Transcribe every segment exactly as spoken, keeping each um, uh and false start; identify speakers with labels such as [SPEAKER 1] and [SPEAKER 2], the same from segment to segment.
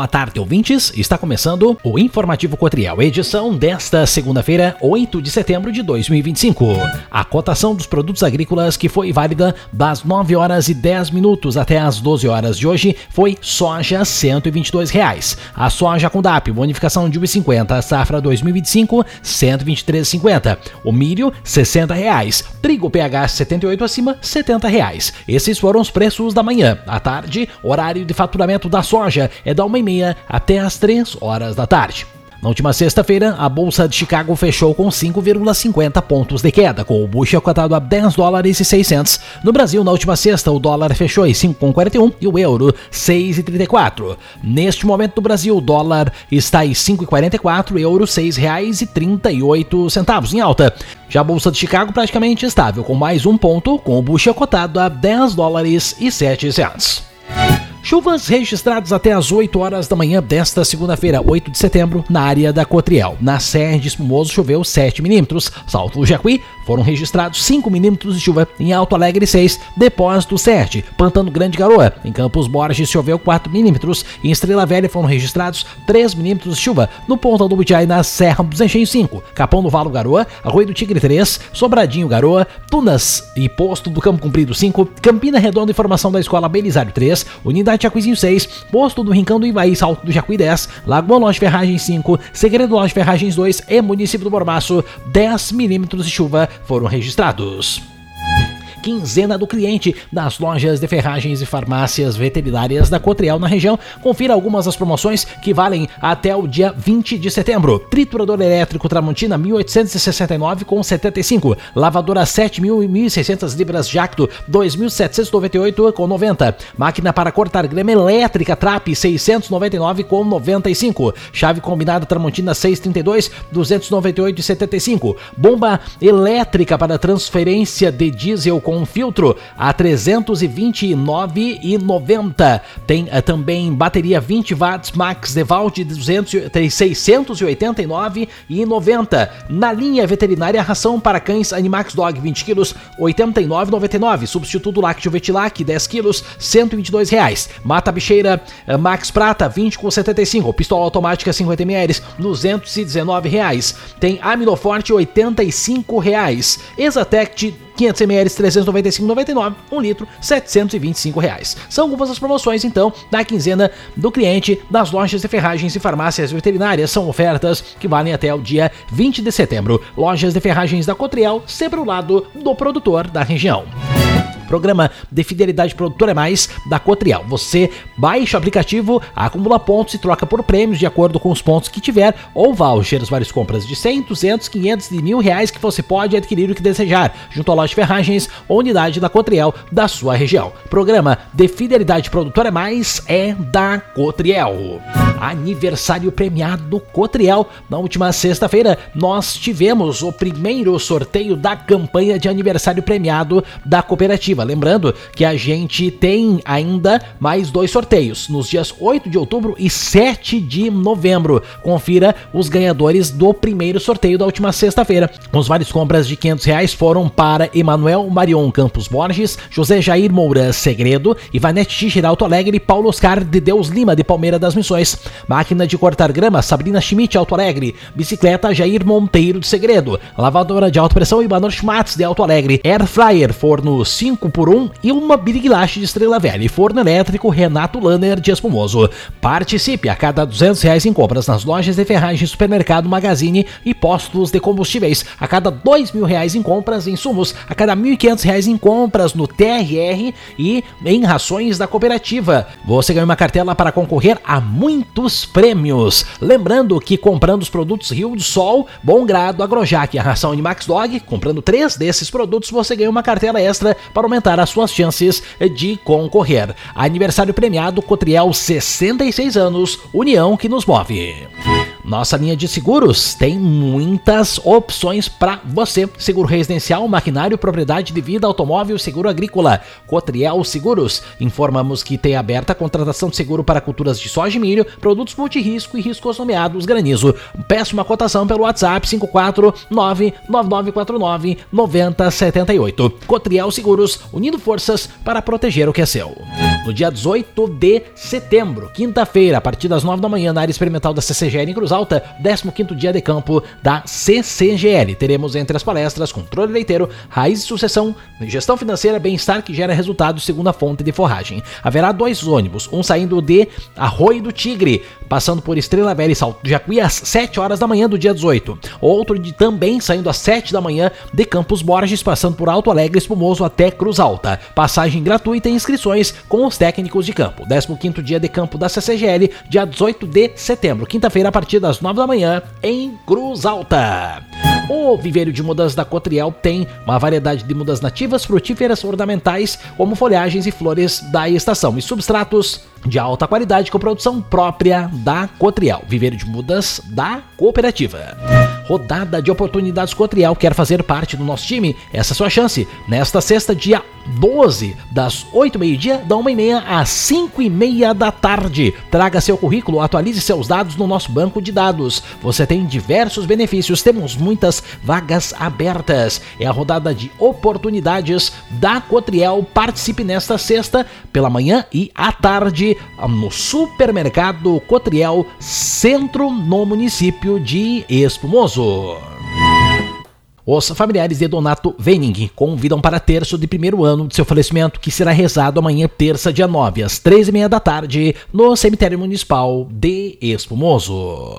[SPEAKER 1] Boa tarde, ouvintes. Está começando o Informativo Cotriel, edição desta segunda-feira, oito de setembro de dois mil e vinte e cinco. A cotação dos produtos agrícolas que foi válida das nove horas e dez minutos até as doze horas de hoje foi soja cento e vinte e dois reais. A soja com D A P, bonificação de um real e cinquenta, safra dois mil e vinte e cinco, cento e vinte e três reais e cinquenta centavos. O milho, sessenta reais. Trigo P H setenta e oito acima, setenta reais. Esses foram os preços da manhã. À tarde, horário de faturamento da soja é da uma e meia até as três horas da tarde. Na última sexta-feira, a Bolsa de Chicago fechou com cinco vírgula cinquenta pontos de queda, com o bushel cotado a dez dólares e seiscentos. No Brasil, na última sexta, o dólar fechou em cinco vírgula quarenta e um e o euro seis vírgula trinta e quatro. Neste momento, no Brasil, o dólar está em cinco vírgula quarenta e quatro, euro seis reais e trinta e oito centavos em alta. Já a Bolsa de Chicago praticamente estável, com mais um ponto, com o bushel cotado a dez dólares e sete centavos. Chuvas registradas até as oito horas da manhã desta segunda-feira, oito de setembro, na área da Cotriel. Na Serra de Espumoso choveu sete milímetros. Salto do Jacuí foram registrados cinco milímetros de chuva. Em Alto Alegre seis, Depósito sete, Pantano Grande Garoa. Em Campos Borges choveu quatro milímetros. Em Estrela Velha foram registrados três milímetros de chuva. No Pontal do Butiai, na Serra dos Engenhos cinco, Capão do Valo Garoa, Arroio do Tigre três, Sobradinho Garoa, Tunas e Posto do Campo Comprido cinco, Campina Redonda e Formação da Escola Belisário três, Unidade Jacuizinho seis, Posto do Rincão do Ivaí, Salto do Jacuí dez, Lagoa Loja Ferragens cinco, Segredo Loja Ferragens dois e Município do Mormaço, dez milímetros de chuva foram registrados. Quinzena do cliente das lojas de ferragens e farmácias veterinárias da Cotriel na região. Confira algumas das promoções que valem até o dia vinte de setembro. Triturador elétrico Tramontina mil oitocentos e sessenta e nove com setenta e cinco. Lavadora sete mil e mil e seiscentas libras Jacto dois mil setecentos e noventa e oito com noventa. Máquina para cortar grama elétrica Trap seiscentos e noventa e nove com noventa e cinco. Chave combinada Tramontina seiscentos e trinta e dois duzentos e noventa e oito e setenta e cinco. Bomba elétrica para transferência de diesel com um filtro a trezentos e vinte e nove reais e noventa centavos. Tem uh, também bateria vinte watts Max Devalt de seiscentos e oitenta e nove reais e noventa centavos. Na linha veterinária, ração para cães Animax Dog vinte quilos, oitenta e nove reais e noventa e nove centavos. Substituto lácteo Vetilac dez quilos, cento e vinte e dois reais. Mata bicheira uh, Max Prata vinte com setenta e cinco. Pistola automática cinquenta mililitros, duzentos e dezenove reais. Tem Aminoforte oitenta e cinco reais. Exatect quinhentos mililitros, trezentos e noventa e cinco reais e noventa e nove centavos, um litro, setecentos e vinte e cinco reais. São algumas das promoções, então, da quinzena do cliente das lojas de ferragens e farmácias veterinárias. São ofertas que valem até o dia vinte de setembro. Lojas de ferragens da Cotriel, sempre ao lado do produtor da região. Programa de Fidelidade Produtor é Mais da Cotriel. Você baixa o aplicativo, acumula pontos e troca por prêmios de acordo com os pontos que tiver, ou vouchers, várias compras de cem, duzentos, quinhentos e mil reais que você pode adquirir o que desejar, junto à loja de ferragens ou unidade da Cotriel da sua região. Programa de Fidelidade Produtor é Mais é da Cotriel. Aniversário premiado Cotriel. Na última sexta-feira, nós tivemos o primeiro sorteio da campanha de aniversário premiado da cooperativa. Lembrando que a gente tem ainda mais dois sorteios, nos dias oito de outubro e sete de novembro. Confira os ganhadores do primeiro sorteio da última sexta-feira. Os vários compras de quinhentos reais foram para Emanuel Marion Campos Borges, José Jair Moura Segredo, Ivanete Tiger Alto Alegre e Paulo Oscar de Deus Lima de Palmeira das Missões. Máquina de cortar grama Sabrina Schmidt Alto Alegre, bicicleta Jair Monteiro de Segredo, lavadora de alta pressão Ibanor Schmatz de Alto Alegre, Air Fryer forno cinco por um e uma Biriglache de Estrela Velha e forno elétrico Renato Lanner de Espumoso. Participe a cada duzentos reais em compras nas lojas de ferragens, supermercado, magazine e postos de combustíveis, a cada dois mil reais em compras em insumos, a cada mil e quinhentos reais em compras no T R R e em rações da cooperativa. Você ganha uma cartela para concorrer a muitos prêmios. Lembrando que comprando os produtos Rio do Sol, Bom Grado, Agrojac e a ração Animax Dog, comprando três desses produtos, você ganha uma cartela extra para aumentar as suas chances de concorrer. Aniversário premiado Cotriel, sessenta e seis anos, união que nos move. Nossa linha de seguros tem muitas opções para você. Seguro residencial, maquinário, propriedade de vida, automóvel, seguro agrícola. Cotriel Seguros. Informamos que tem aberta a contratação de seguro para culturas de soja e milho, produtos multirrisco e riscos nomeados granizo. Peça uma cotação pelo WhatsApp cinco quatro nove nove nove quatro nove nove zero sete oito. Cotriel Seguros, unindo forças para proteger o que é seu. No dia dezoito de setembro, quinta-feira, a partir das nove da manhã, na área experimental da C C G L em Cruz Alta, décimo quinto dia de campo da C C G L. Teremos entre as palestras controle leiteiro, raiz e sucessão, gestão financeira, bem-estar que gera resultados segundo a fonte de forragem. Haverá dois ônibus, um saindo de Arroio do Tigre, passando por Estrela Velha e Salto do Jacuí às sete horas da manhã do dia dezoito. Outro de também saindo às sete da manhã de Campos Borges, passando por Alto Alegre Espumoso até Cruz Alta. Passagem gratuita e inscrições com os técnicos de campo. décimo quinto dia de campo da C C G L, dia dezoito de setembro, quinta-feira, a partir das nove da manhã, em Cruz Alta. O viveiro de mudas da Cotriel tem uma variedade de mudas nativas, frutíferas, ornamentais, como folhagens e flores da estação e substratos de alta qualidade com produção própria da Cotriel. Viveiro de mudas da cooperativa. Rodada de oportunidades Cotriel. Quer fazer parte do nosso time? Essa é a sua chance. Nesta sexta, dia doze, das oito do meio-dia, da uma e meia às cinco e meia da tarde. Traga seu currículo, atualize seus dados no nosso banco de dados. Você tem diversos benefícios, temos muitas vagas abertas. É a rodada de oportunidades da Cotriel. Participe nesta sexta, pela manhã e à tarde, no Supermercado Cotriel Centro, no município de Espumoso. Os familiares de Donato Venning convidam para terço de primeiro ano de seu falecimento, que será rezado amanhã, terça, dia nove, às três e meia da tarde, no Cemitério Municipal de Espumoso.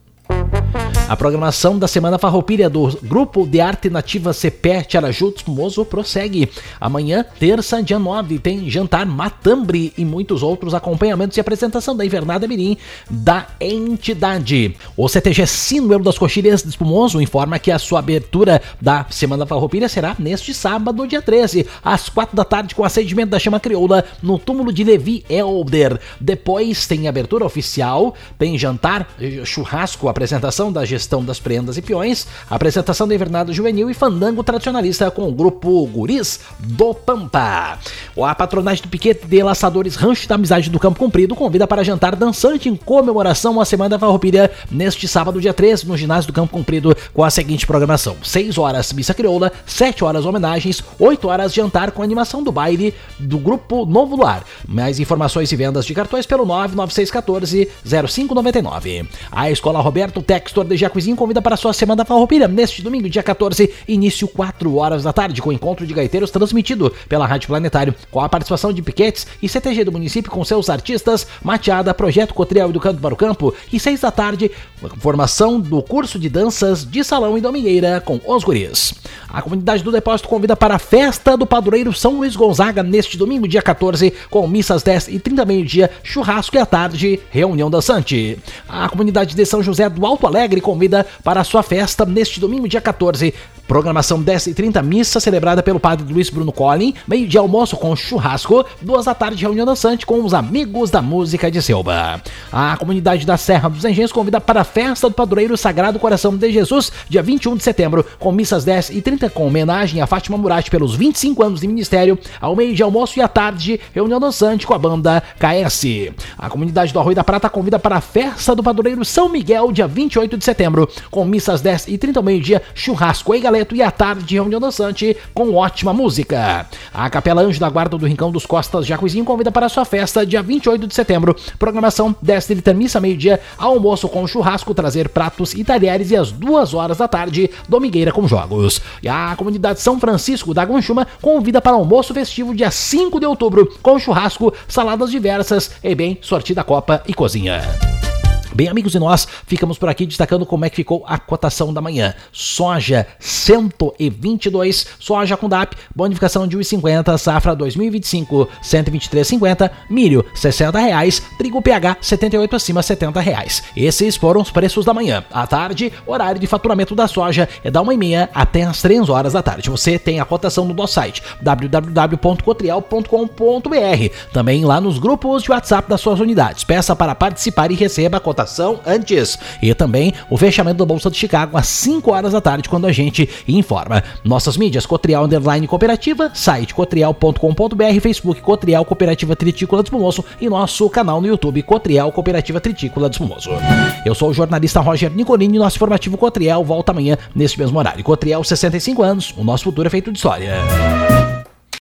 [SPEAKER 1] A programação da Semana Farroupilha do Grupo de Arte Nativa C P E Tiaraju de Espumoso prossegue. Amanhã, terça, dia nove, tem jantar matambre e muitos outros acompanhamentos e apresentação da Invernada Mirim da entidade. O C T G Sinuelo das Coxilhas de Espumoso informa que a sua abertura da Semana Farroupilha será neste sábado, dia treze, às quatro da tarde, com acendimento da chama crioula no túmulo de Levi Elder. Depois tem abertura oficial, tem jantar, churrasco, apresentação da gestão das prendas e peões, apresentação da invernada juvenil e fandango tradicionalista com o grupo Guris do Pampa. A patronagem do piquete de laçadores Rancho da Amizade do Campo Comprido convida para jantar dançante em comemoração à Semana da Farroupilha neste sábado, dia treze, no ginásio do Campo Comprido, com a seguinte programação: seis horas missa crioula, sete horas homenagens, oito horas jantar com animação do baile do grupo Novo Luar. Mais informações e vendas de cartões pelo nove nove seis um quatro zero cinco nove nove. A Escola Roberto Textor de Jacuizinho convida para a sua Semana da Farroupilha neste domingo, dia quatorze, início quatro horas da tarde, com encontro de gaiteiros transmitido pela Rádio Planetário, com a participação de piquetes e C T G do município com seus artistas, Mateada, Projeto Cotriel Educando para o Campo, e seis da tarde, formação do curso de danças de salão e domingueira com os guris. A comunidade do Depósito convida para a festa do padroeiro São Luís Gonzaga neste domingo, dia quatorze, com missas dez e trinta, meio-dia, churrasco e à tarde, reunião dançante. A comunidade de São José do Alto Alegre convida para a sua festa neste domingo, dia quatorze, programação dez e trinta, missa celebrada pelo padre Luiz Bruno Collin, meio-dia almoço com churrasco, duas da tarde reunião dançante com os amigos da música de Selva. A comunidade da Serra dos Engenhos convida para a festa do padroeiro Sagrado Coração de Jesus, dia vinte e um de setembro, com missas dez e trinta, com homenagem a Fátima Murat pelos vinte e cinco anos de ministério, ao meio-dia almoço e à tarde reunião dançante com a banda K S. A comunidade do Arroio da Prata convida para a festa do padroeiro São Miguel, dia vinte e oito de setembro, com missas dez e trinta, ao meio-dia, churrasco e galeto, e à tarde reunião dançante com ótima música. A Capela Anjo da Guarda do Rincão dos Costas Jacuizinho convida para a sua festa, dia vinte e oito de setembro, programação dez e trinta, missa, meio-dia, almoço com churrasco, trazer pratos e talheres, e às duas horas da tarde, domingueira com jogos. E a comunidade São Francisco da Gonchuma convida para almoço festivo, dia cinco de outubro, com churrasco, saladas diversas e bem sortida copa e cozinha. Bem, amigos, e nós ficamos por aqui destacando como é que ficou a cotação da manhã. Soja cento e vinte e dois, soja com D A P, bonificação de um real e cinquenta, safra dois mil e vinte e cinco, cento e vinte e três reais e cinquenta centavos, milho sessenta reais, trigo P H setenta e oito acima, setenta reais. Esses foram os preços da manhã. À tarde, horário de faturamento da soja é da uma e meia até as três horas da tarde. Você tem a cotação no nosso site w w w ponto cotriel ponto com ponto b r, também lá nos grupos de WhatsApp das suas unidades. Peça para participar e receba a cotação antes. E também o fechamento da Bolsa de Chicago às cinco horas da tarde, quando a gente informa. Nossas mídias: Cotriel Underline Cooperativa, site cotriel ponto com ponto b r, Facebook Cotriel Cooperativa Tritícola de Espumoso e nosso canal no YouTube Cotriel Cooperativa Tritícola de Espumoso. Eu sou o jornalista Roger Nicolini e nosso informativo Cotriel volta amanhã neste mesmo horário. Cotriel, sessenta e cinco anos, o nosso futuro é feito de história.